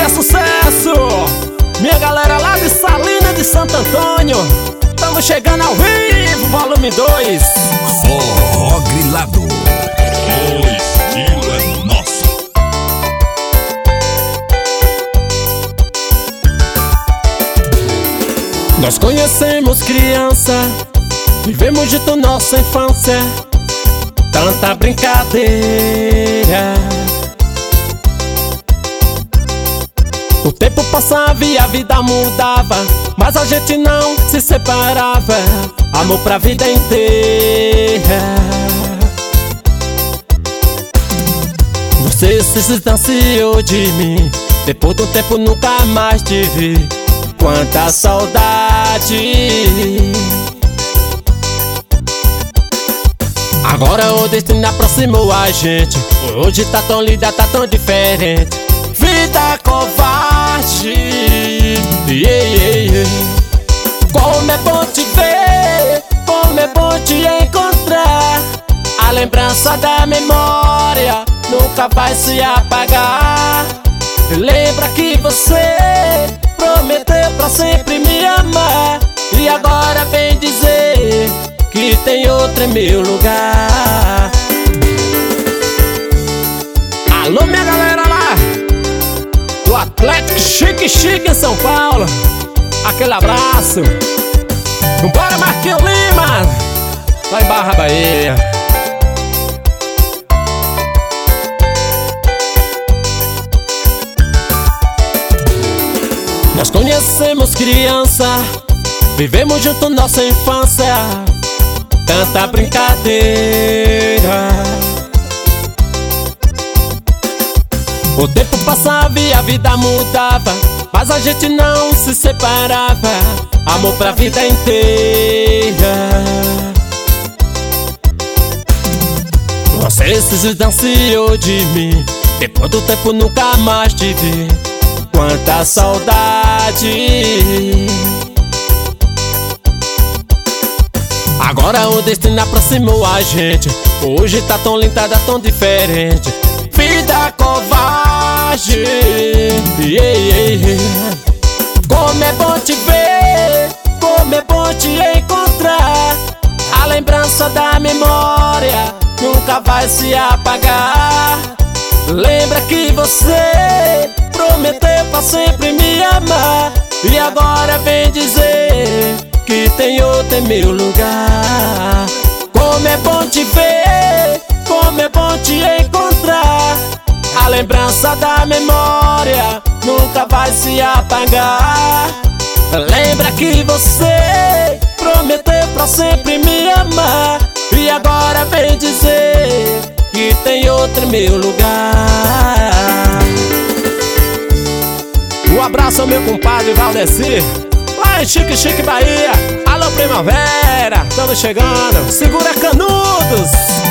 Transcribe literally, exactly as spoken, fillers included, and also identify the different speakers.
Speaker 1: é sucesso! Minha galera lá de Salina de Santo Antônio, tamo chegando ao vivo, volume dois.
Speaker 2: Forró Grilado, o estilo é nosso.
Speaker 1: Nós conhecemos criança, vivemos junto nossa infância, tanta brincadeira. O tempo passava e a vida mudava, mas a gente não se separava. Amor pra vida inteira. Você se distanciou de mim, depois do tempo nunca mais te vi. Quanta saudade. Agora o destino aproximou a gente, hoje tá tão linda, tá tão diferente. Vida covarde, yeah, yeah, yeah. Como é bom te ver, como é bom te encontrar. A lembrança da memória nunca vai se apagar. Lembra que você prometeu pra sempre me amar, e agora vem dizer que tem outro em meu lugar. Alô, minha galera lá do Atlético Chique Chique em São Paulo, aquele abraço. Vambora, Marquinhos Lima, lá em Barra Bahia. Nós conhecemos criança, vivemos junto nossa infância, tanta brincadeira. O tempo passava e a vida mudava, mas a gente não se separava. Amor pra vida inteira. Você se distanciou de mim, depois do tempo nunca mais te vi. Quanta saudade. Agora o destino aproximou a gente, hoje tá tão linda, tá tão diferente. Vida covarde, yeah, yeah, yeah. Como é bom te ver, como é bom te encontrar. A lembrança da memória nunca vai se apagar. Lembra que você prometeu pra sempre me amar, e agora vem dizer que tem outro em meu lugar. Como é bom te ver, como é bom te encontrar. A lembrança da memória nunca vai se apagar. Lembra que você prometeu pra sempre me amar, e agora vem dizer que tem outro em meu lugar. Um abraço ao meu compadre Valdeci, lá em Chique Chique Bahia. Alô, primavera, estamos chegando. Segura Canudos.